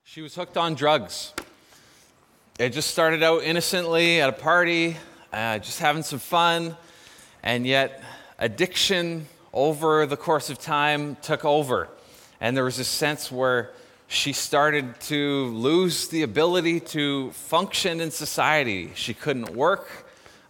She was hooked on drugs. It just started out innocently at a party, just having some fun, and yet addiction over the course of time took over. And there was this sense where she started to lose the ability to function in society. She couldn't work.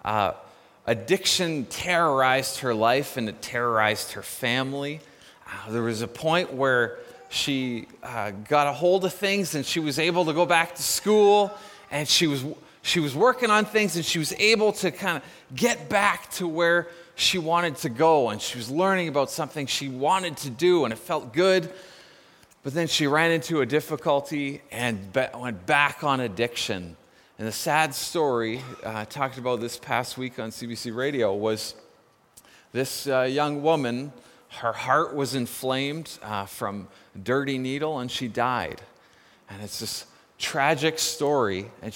Addiction terrorized her life, and it terrorized her family. There was a point where she got a hold of things, and she was able to go back to school, and she was working on things, and she was able to kind of get back to where she wanted to go, and she was learning about something she wanted to do, and it felt good. But then she ran into a difficulty and went back on addiction. And the sad story I talked about this past week on CBC Radio was this young woman. Her heart was inflamed from a dirty needle, and she died. And it's this tragic story. And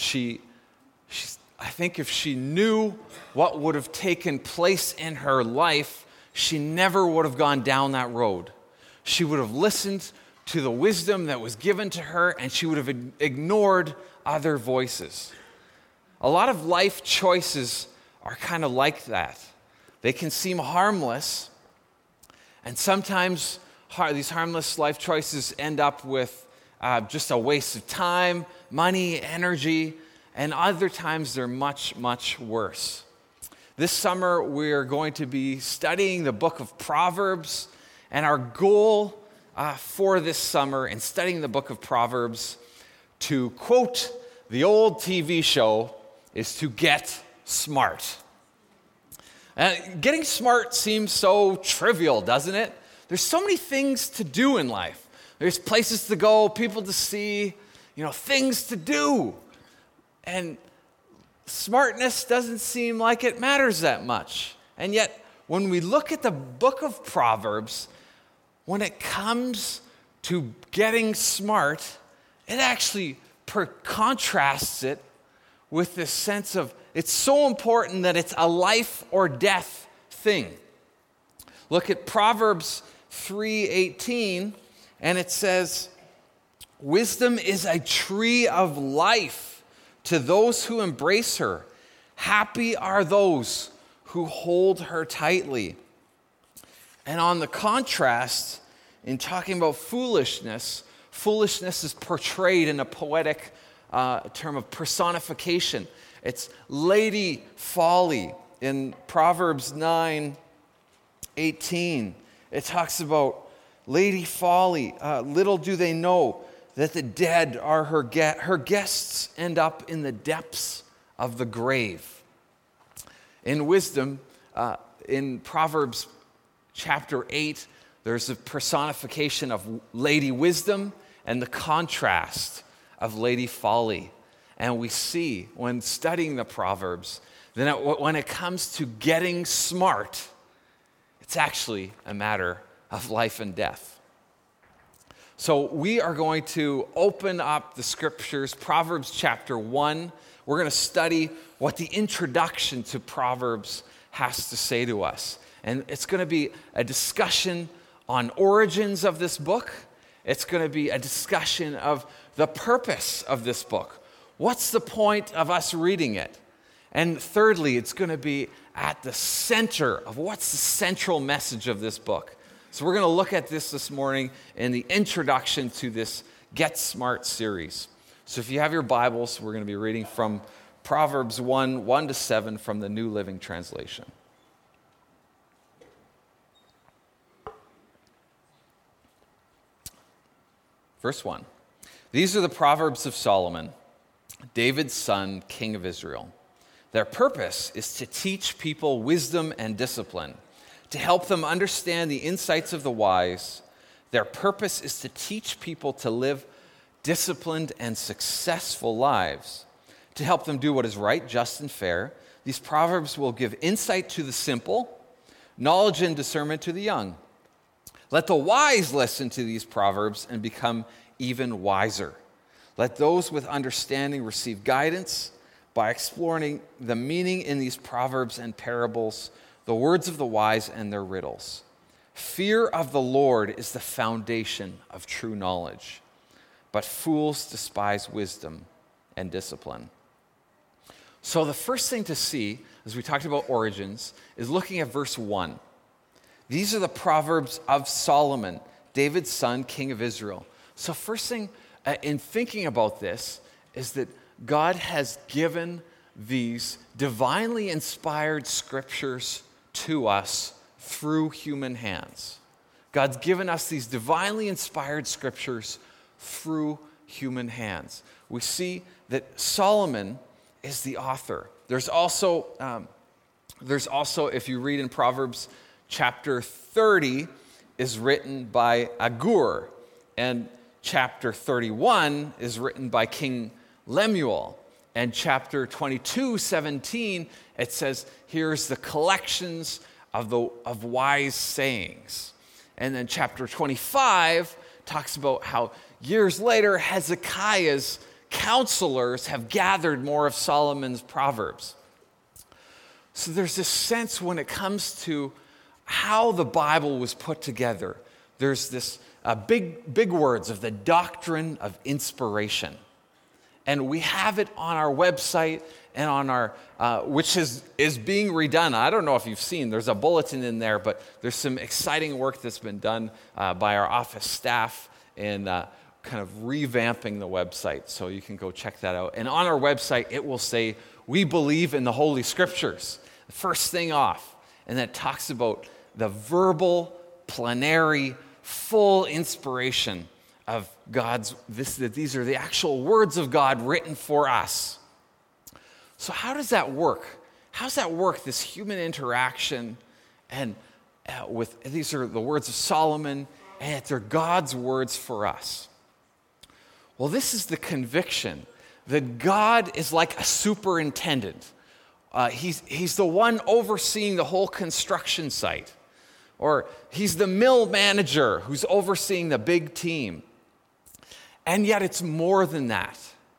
I think if she knew what would have taken place in her life, she never would have gone down that road. She would have listened to the wisdom that was given to her, and she would have ignored other voices. A lot of life choices are kind of like that. They can seem harmless, and sometimes these harmless life choices end up with just a waste of time, money, energy, and other times they're much, much worse. This summer, we're going to be studying the book of Proverbs, and our goal for this summer in studying the book of Proverbs, to quote the old TV show, is to get smart. Getting smart seems so trivial, doesn't it? There's so many things to do in life. There's places to go, people to see, things to do. And smartness doesn't seem like it matters that much. And yet, when we look at the book of Proverbs, when it comes to getting smart, it actually contrasts it with this sense of it's so important that it's a life or death thing. Look at Proverbs 3:18, and it says, "Wisdom is a tree of life to those who embrace her. Happy are those who hold her tightly." And on the contrast, in talking about foolishness is portrayed in a poetic term of personification. It's Lady Folly. In Proverbs 9:18, it talks about Lady Folly. Little do they know that the dead are her guests end up in the depths of the grave. In wisdom, in Proverbs chapter 8, there's a personification of Lady Wisdom and the contrast of Lady Folly. And we see when studying the Proverbs, then when it comes to getting smart, it's actually a matter of life and death. So we are going to open up the scriptures, Proverbs chapter 1. We're going to study what the introduction to Proverbs has to say to us. And it's going to be a discussion on origins of this book. It's going to be a discussion of the purpose of this book. What's the point of us reading it? And thirdly, it's going to be at the center of what's the central message of this book. So we're going to look at this morning in the introduction to this Get Smart series. So if you have your Bibles, we're going to be reading from Proverbs 1:1-7 from the New Living Translation. Verse 1. These are the Proverbs of Solomon, David's son, king of Israel. Their purpose is to teach people wisdom and discipline, to help them understand the insights of the wise. Their purpose is to teach people to live disciplined and successful lives, to help them do what is right, just, and fair. These Proverbs will give insight to the simple, knowledge and discernment to the young. Let the wise listen to these Proverbs and become even wiser. Let those with understanding receive guidance by exploring the meaning in these proverbs and parables, the words of the wise and their riddles. Fear of the Lord is the foundation of true knowledge. but fools despise wisdom and discipline. So the first thing to see, as we talked about origins, is looking at verse 1. These are the Proverbs of Solomon, David's son, king of Israel. So first thing in thinking about this is that God has given these divinely inspired scriptures to us through human hands. God's given us these divinely inspired scriptures through human hands. We see that Solomon is the author. There's also, if you read in Proverbs chapter 30, is written by Agur, and chapter 31 is written by King Lemuel. And chapter 22:17, it says, here's the collections of wise sayings. And then chapter 25 talks about how years later, Hezekiah's counselors have gathered more of Solomon's Proverbs. So there's this sense when it comes to how the Bible was put together. There's this big words of the doctrine of inspiration. And we have it on our website and on our, which is being redone. I don't know if you've seen, there's a bulletin in there, but there's some exciting work that's been done by our office staff in kind of revamping the website. So you can go check that out. And on our website, it will say, we believe in the Holy Scriptures. The first thing off. And that talks about the verbal, plenary, full inspiration of God's, that these are the actual words of God written for us. So how does that work? How does that work, this human interaction? And these are the words of Solomon, and they're God's words for us. Well, this is the conviction that God is like a superintendent. He's the one overseeing the whole construction site. Or he's the mill manager who's overseeing the big team. And yet it's more than that.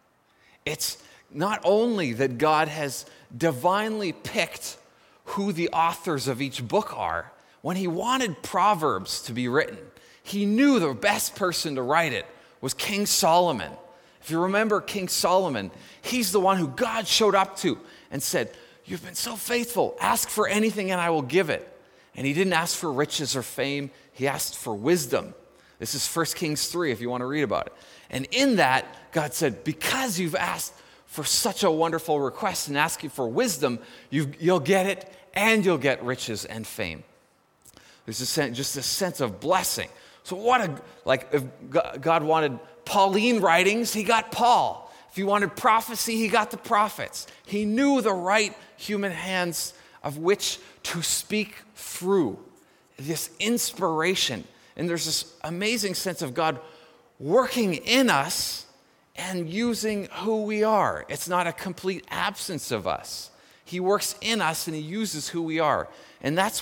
It's not only that God has divinely picked who the authors of each book are. When he wanted Proverbs to be written, he knew the best person to write it was King Solomon. If you remember King Solomon, he's the one who God showed up to and said, you've been so faithful. Ask for anything and I will give it. And he didn't ask for riches or fame. He asked for wisdom. This is 1 Kings 3 if you want to read about it. And in that, God said, because you've asked for such a wonderful request and asking for wisdom, you'll get it and you'll get riches and fame. There's just a sense of blessing. So if God wanted Pauline writings, he got Paul. If he wanted prophecy, he got the prophets. He knew the right human hands of which to speak through. This inspiration. And there's this amazing sense of God working in us and using who we are. It's not a complete absence of us. He works in us and he uses who we are. And that's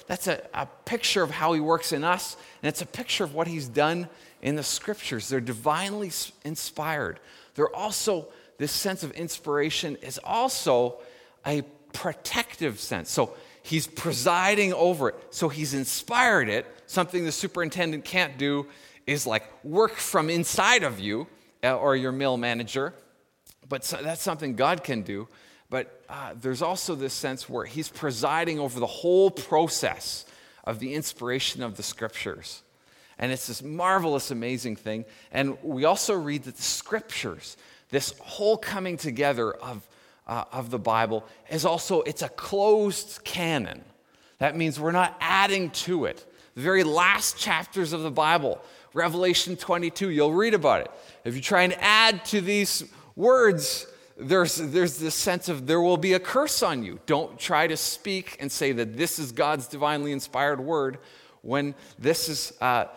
a picture of how he works in us. And it's a picture of what he's done in the scriptures. They're divinely inspired. They're also, this sense of inspiration is also a protective sense. So he's presiding over it. So he's inspired it. Something the superintendent can't do is like work from inside of you or your mill manager. But that's something God can do. But there's also this sense where he's presiding over the whole process of the inspiration of the scriptures. And it's this marvelous, amazing thing. And we also read that the scriptures, this whole coming together of the Bible, is also, it's a closed canon. That means we're not adding to it. The very last chapters of the Bible, Revelation 22, you'll read about it. If you try and add to these words, there's this sense of there will be a curse on you. Don't try to speak and say that this is God's divinely inspired word when it's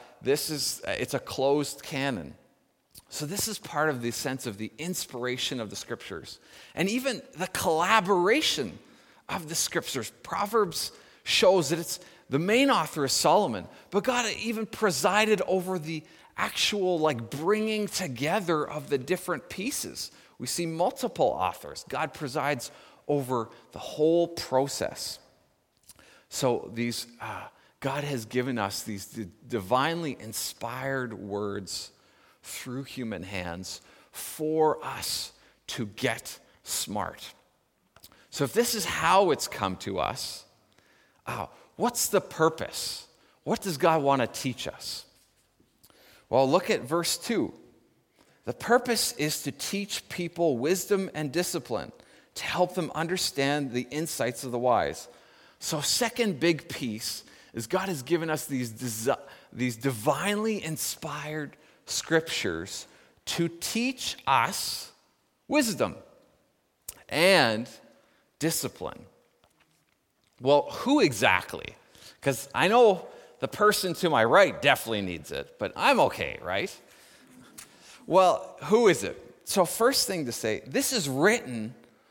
a closed canon. So this is part of the sense of the inspiration of the scriptures and even the collaboration of the scriptures. Proverbs shows that the main author is Solomon, but God even presided over the actual bringing together of the different pieces. We see multiple authors. God presides over the whole process. So God has given us these divinely inspired words through human hands for us to get smart. So if this is how it's come to us, what's the purpose? What does God want to teach us? Well, look at verse 2. The purpose is to teach people wisdom and discipline, to help them understand the insights of the wise. So second big piece is God has given us these divinely inspired scriptures to teach us wisdom and discipline. Well, who exactly? Because I know the person to my right definitely needs it, but I'm okay, right? Well, who is it? So first thing to say, this is written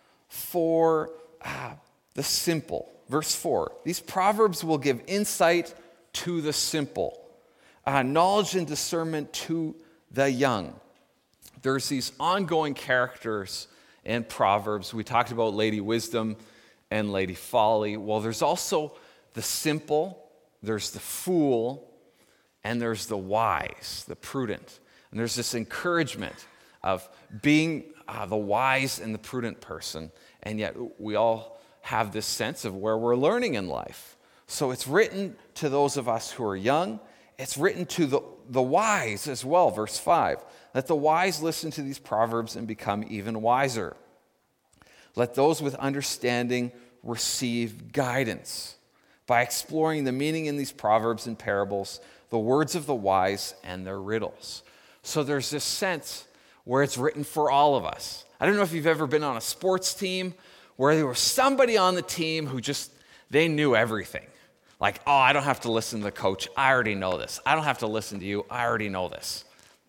for the simple. Verse 4, these proverbs will give insight to the simple, knowledge and discernment to the young. There's these ongoing characters in Proverbs. We talked about Lady Wisdom and Lady Folly. Well, there's also the simple, there's the fool, and there's the wise, the prudent. And there's this encouragement of being the wise and the prudent person, and yet we all have this sense of where we're learning in life. So it's written to those of us who are young. It's written to the wise as well, verse 5. Let the wise listen to these proverbs and become even wiser. Let those with understanding receive guidance by exploring the meaning in these proverbs and parables, the words of the wise and their riddles. So there's this sense where it's written for all of us. I don't know if you've ever been on a sports team where there was somebody on the team who they knew everything. Like, oh, I don't have to listen to the coach. I already know this. I don't have to listen to you. I already know this.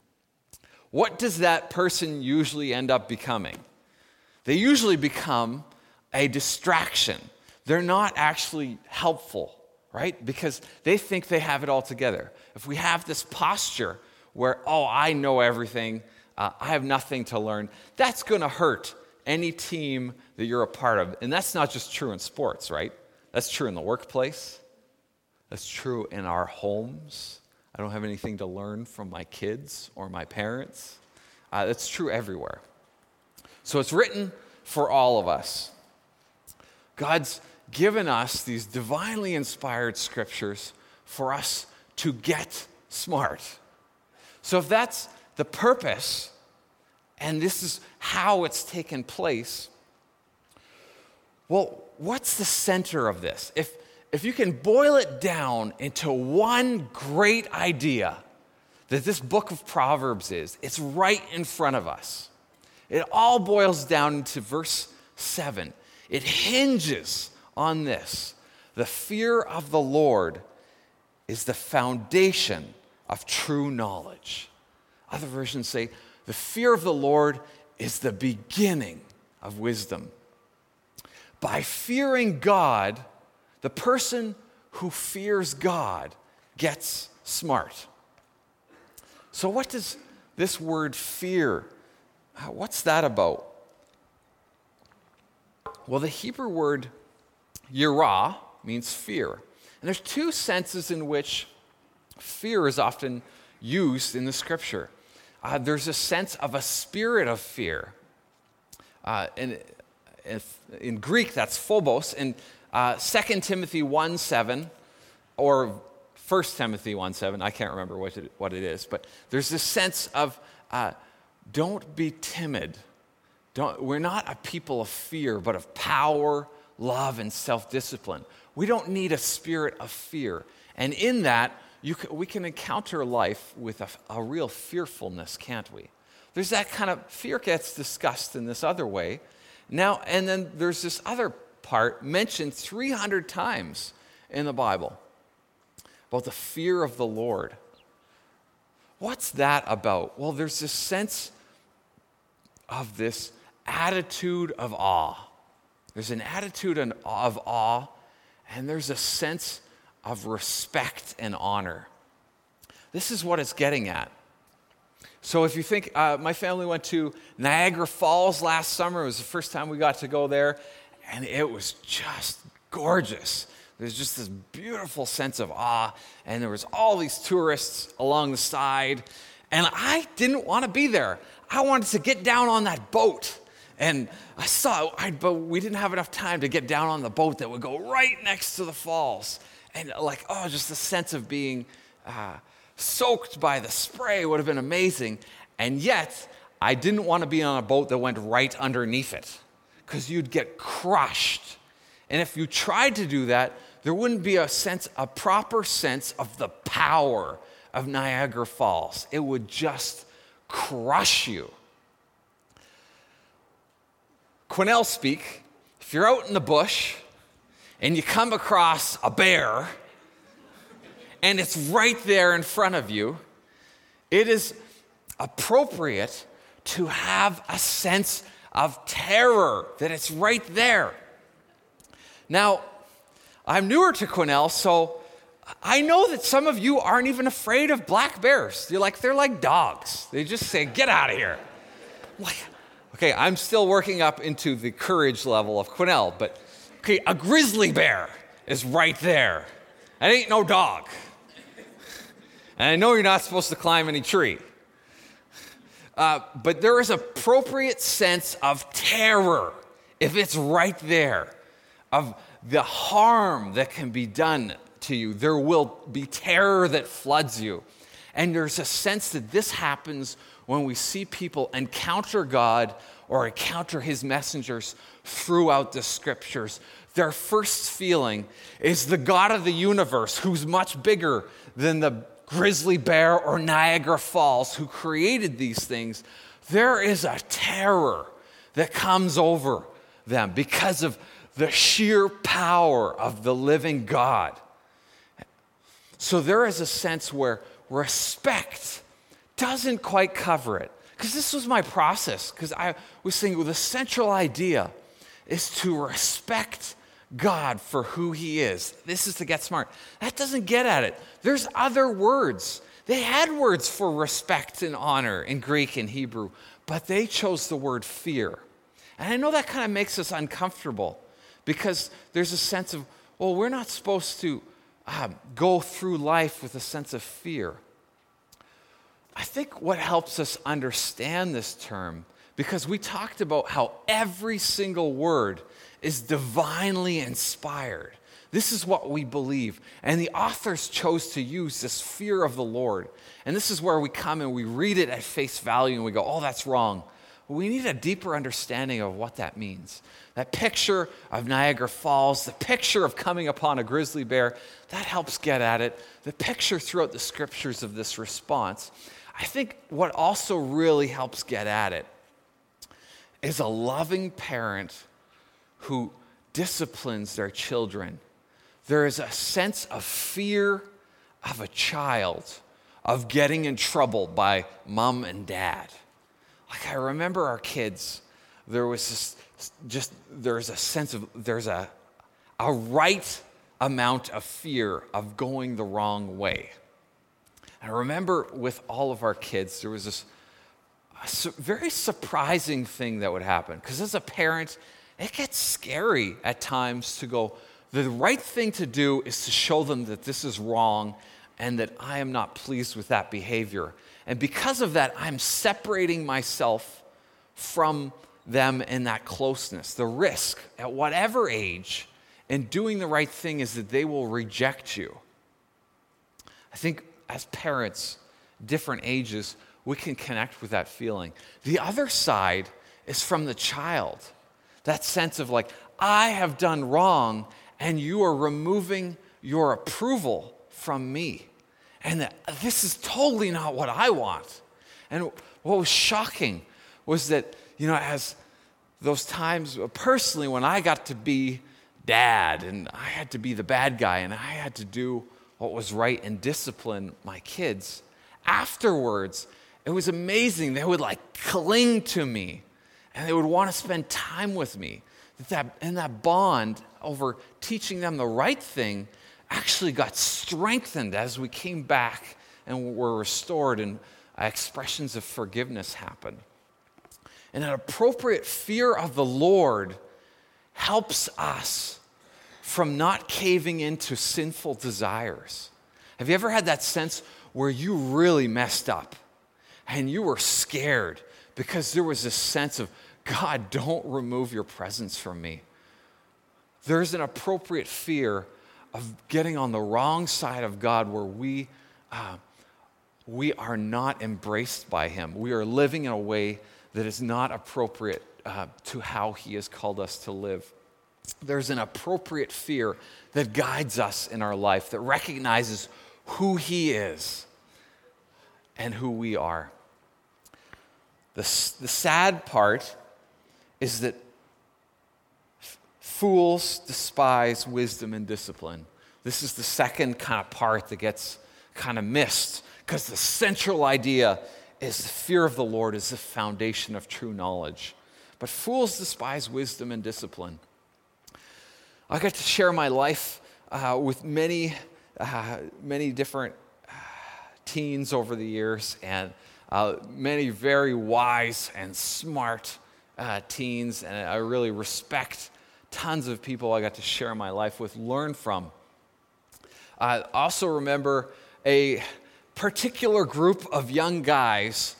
What does that person usually end up becoming? They usually become a distraction. They're not actually helpful, right? Because they think they have it all together. If we have this posture where, oh, I know everything, I have nothing to learn, that's going to hurt any team that you're a part of. And that's not just true in sports, right? That's true in the workplace. That's true in our homes. I don't have anything to learn from my kids or my parents. That's true everywhere. So it's written for all of us. God's given us these divinely inspired scriptures for us to get smart. So if that's the purpose, and this is how it's taken place, well, what's the center of this? If you can boil it down into one great idea that this book of Proverbs is, it's right in front of us. It all boils down to verse 7. It hinges on this. The fear of the Lord is the foundation of true knowledge. Other versions say, the fear of the Lord is the beginning of wisdom. By fearing God, the person who fears God gets smart. So what does this word fear, what's that about? Well, the Hebrew word yirah means fear. And there's two senses in which fear is often used in the scripture. There's a sense of a spirit of fear. In Greek, that's phobos. In 2 Timothy 1:7, or 1 Timothy 1:7, I can't remember what it is, but there's this sense of don't be timid. We're not a people of fear, but of power, love, and self-discipline. We don't need a spirit of fear. And in that, we can encounter life with a real fearfulness, can't we? There's that kind of fear gets discussed in this other way. Now, and then there's this other part mentioned 300 times in the Bible about the fear of the Lord. What's that about? Well, there's this sense of this attitude of awe. There's an attitude of awe, and there's a sense of respect and honor. This is what it's getting at. So if you think, my family went to Niagara Falls last summer. It was the first time we got to go there, and it was just gorgeous. There's just this beautiful sense of awe, and there was all these tourists along the side, And I didn't want to be there. I wanted to get down on that boat. And I saw it, but we didn't have enough time to get down on the boat that would go right next to the falls. And just the sense of being soaked by the spray would have been amazing. And yet, I didn't want to be on a boat that went right underneath it, because you'd get crushed. And if you tried to do that, there wouldn't be a proper sense of the power of Niagara Falls. It would just crush you. Quesnel speak, if you're out in the bush and you come across a bear and it's right there in front of you, it is appropriate to have a sense of terror that it's right there. Now, I'm newer to Quesnel, so I know that some of you aren't even afraid of black bears. They're like dogs. They just say, get out of here. Okay, I'm still working up into the courage level of Quesnel, but okay, a grizzly bear is right there. It ain't no dog. And I know you're not supposed to climb any tree. But there is appropriate sense of terror if it's right there, of the harm that can be done to you. There will be terror that floods you. And there's a sense that this happens when we see people encounter God or encounter his messengers throughout the scriptures. Their first feeling is the God of the universe, who's much bigger than the grizzly bear or Niagara Falls, who created these things. There is a terror that comes over them because of the sheer power of the living God. So there is a sense where respect doesn't quite cover it. Because this was my process, because I was thinking, well, the central idea is to respect God for who he is. This is to get smart. That doesn't get at it. There's other words. They had words for respect and honor in Greek and Hebrew, but they chose the word fear. And I know that kind of makes us uncomfortable, because there's a sense of, well, we're not supposed to go through life with a sense of fear. I think what helps us understand this term, because we talked about how every single word is divinely inspired. This is what we believe. And the authors chose to use this fear of the Lord. And this is where we come and we read it at face value and we go, oh, that's wrong. We need a deeper understanding of what that means. That picture of Niagara Falls, the picture of coming upon a grizzly bear, that helps get at it. The picture throughout the scriptures of this response. I think what also really helps get at it is a loving parent who disciplines their children. There is a sense of fear of a child, of getting in trouble by mom and dad. Like, I remember our kids, there's a sense of, there's a right amount of fear of going the wrong way. I remember with all of our kids, there was this very surprising thing that would happen. Because as a parent, it gets scary at times to go, the right thing to do is to show them that this is wrong and that I am not pleased with that behavior. And because of that, I'm separating myself from them in that closeness. The risk at whatever age in doing the right thing is that they will reject you. I think as parents, different ages, we can connect with that feeling. The other side is from the child. That sense of like, I have done wrong and you are removing your approval from me. And that this is totally not what I want. And what was shocking was that, as those times personally when I got to be dad and I had to be the bad guy and I had to do what was right and discipline my kids, afterwards, it was amazing. They would cling to me and they would want to spend time with me. That bond over teaching them the right thing actually got strengthened as we came back and were restored and expressions of forgiveness happened. And an appropriate fear of the Lord helps us from not caving into sinful desires. Have you ever had that sense where you really messed up and you were scared because there was this sense of, God, don't remove your presence from me. There's an appropriate fear of getting on the wrong side of God where we are not embraced by him. We are living in a way that is not appropriate to how he has called us to live. There's an appropriate fear that guides us in our life, that recognizes who he is and who we are. The sad part is that fools despise wisdom and discipline. This is the second kind of part that gets kind of missed, because the central idea is the fear of the Lord is the foundation of true knowledge. But fools despise wisdom and discipline. I got to share my life with many different teens over the years, and many very wise and smart teens, and I really respect tons of people I got to share my life with, learn from. I also remember a particular group of young guys.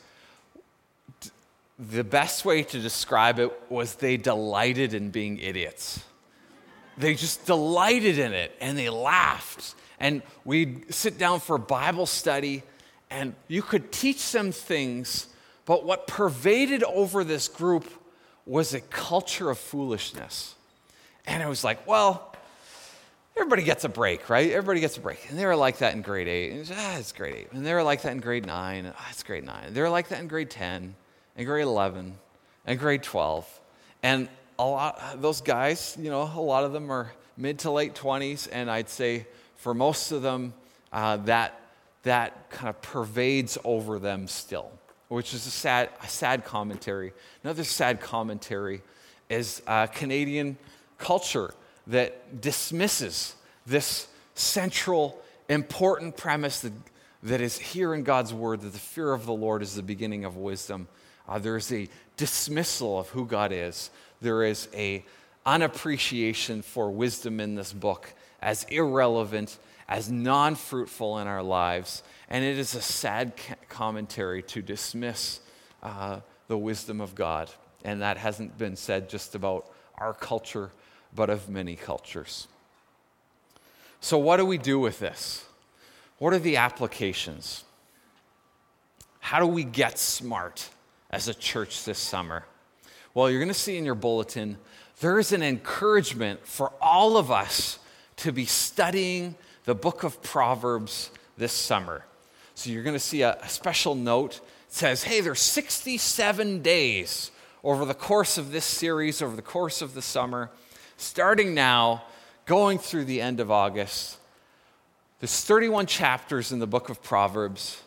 The best way to describe it was they delighted in being idiots. They just delighted in it, and they laughed. And we'd sit down for Bible study, and you could teach them things, but what pervaded over this group was a culture of foolishness. And it was like, well, everybody gets a break, right? Everybody gets a break. And they were like that in grade 8. And it's grade 8. And they were like that in grade 9. It's grade 9. And they were like that in grade 10, and grade 11, and grade 12. And those guys, a lot of them are mid to late 20s, and I'd say for most of them, that kind of pervades over them still, which is a sad commentary. Another sad commentary is Canadian culture that dismisses this central, important premise that is here in God's word, that the fear of the Lord is the beginning of wisdom. There is a dismissal of who God is. There is a unappreciation for wisdom in this book as irrelevant, as non-fruitful in our lives. And it is a sad commentary to dismiss the wisdom of God. And that hasn't been said just about our culture, but of many cultures. So what do we do with this? What are the applications? How do we get smart as a church this summer? Well, you're going to see in your bulletin, there is an encouragement for all of us to be studying the book of Proverbs this summer. So you're going to see a special note. It says, hey, there's 67 days over the course of this series, over the course of the summer, starting now, going through the end of August. There's 31 chapters in the book of Proverbs.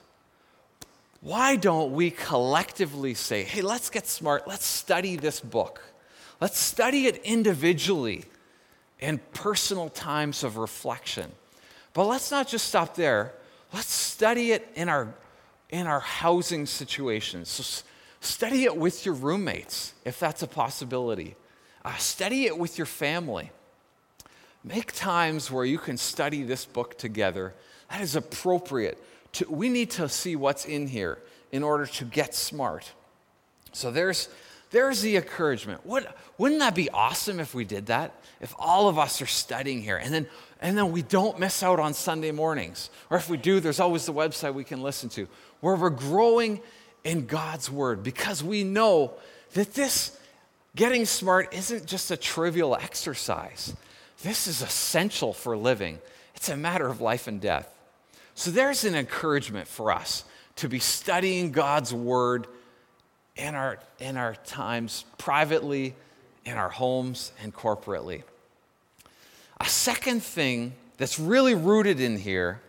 Why don't we collectively say, hey, let's get smart, let's study this book. Let's study it individually in personal times of reflection. But let's not just stop there. Let's study it in our housing situations. So study it with your roommates, if that's a possibility. Study it with your family. Make times where you can study this book together. That is appropriate. We need to see what's in here in order to get smart. So there's the encouragement. Wouldn't that be awesome if we did that? If all of us are studying here, and then we don't miss out on Sunday mornings. Or if we do, there's always the website we can listen to, where we're growing in God's word, because we know that this getting smart isn't just a trivial exercise. This is essential for living. It's a matter of life and death. So there's an encouragement for us to be studying God's word in our times privately, in our homes, and corporately. A second thing that's really rooted in here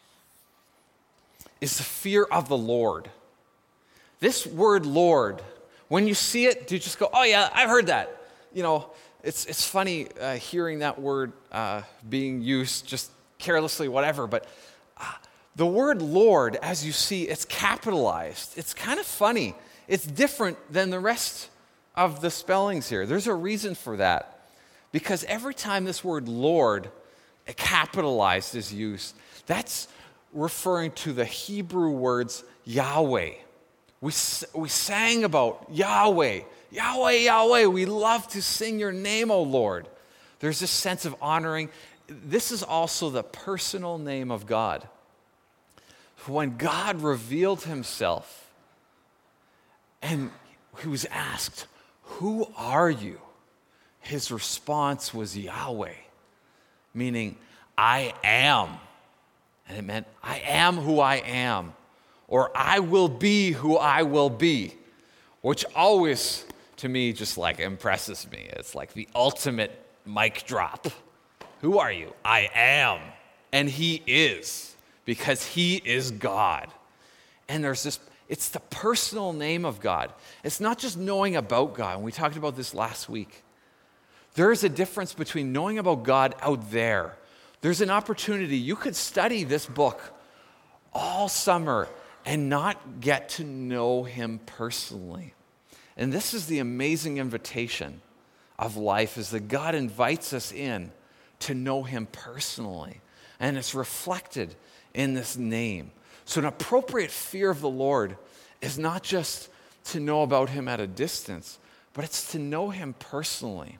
is the fear of the Lord. This word Lord, when you see it, do you just go, oh yeah, I've heard that. It's funny hearing that word being used just carelessly, whatever, but the word Lord, as you see, it's capitalized. It's kind of funny. It's different than the rest of the spellings here. There's a reason for that. Because every time this word Lord, capitalized, is used, that's referring to the Hebrew words Yahweh, We sang about Yahweh, Yahweh, Yahweh. We love to sing your name, O Lord. There's this sense of honoring. This is also the personal name of God. When God revealed himself and he was asked, "Who are you?" His response was Yahweh, meaning, I am. And it meant, I am who I am, or I will be who I will be, which always, to me, just like impresses me. It's like the ultimate mic drop. Who are you? I am. And he is, because he is God. And there's this, it's the personal name of God. It's not just knowing about God. And we talked about this last week. There is a difference between knowing about God out there. There's an opportunity. You could study this book all summer and not get to know him personally. And this is the amazing invitation of life, is that God invites us in to know him personally. And it's reflected in this name. So an appropriate fear of the Lord is not just to know about him at a distance, but it's to know him personally.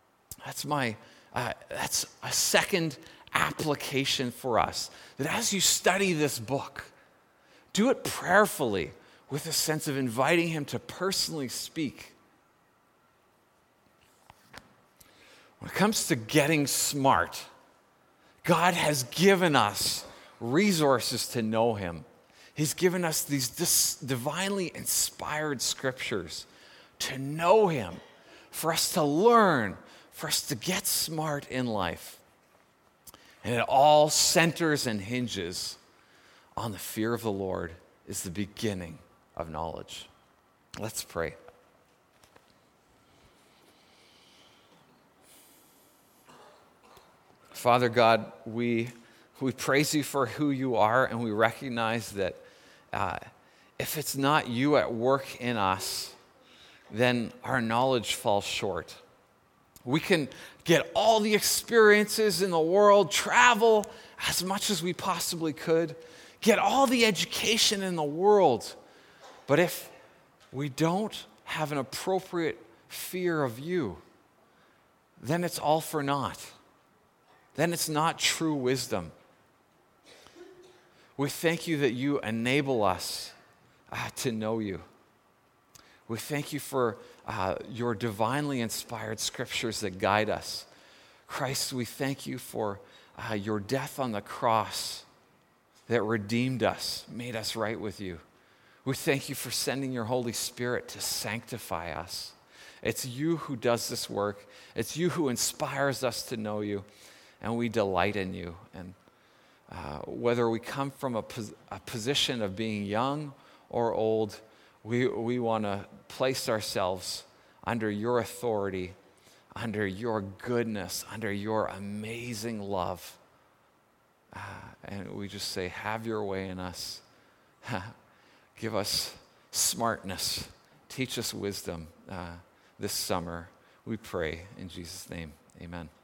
That's a second application for us. That as you study this book, do it prayerfully with a sense of inviting him to personally speak. When it comes to getting smart, God has given us resources to know him. He's given us these divinely inspired scriptures to know him, for us to learn, for us to get smart in life. And it all centers and hinges on the fear of the Lord is the beginning of knowledge. Let's pray. Father God, we praise you for who you are, and we recognize that if it's not you at work in us, then our knowledge falls short. We can get all the experiences in the world, travel as much as we possibly could, get all the education in the world. But if we don't have an appropriate fear of you, then it's all for naught. Then it's not true wisdom. We thank you that you enable us to know you. We thank you for your divinely inspired scriptures that guide us. Christ, we thank you for your death on the cross that redeemed us, made us right with you. We thank you for sending your Holy Spirit to sanctify us. It's you who does this work. It's you who inspires us to know you, and we delight in you. And whether we come from a position of being young or old, we want to place ourselves under your authority, under your goodness, under your amazing love. And we just say, have your way in us. Give us smartness. Teach us wisdom this summer. We pray in Jesus' name. Amen.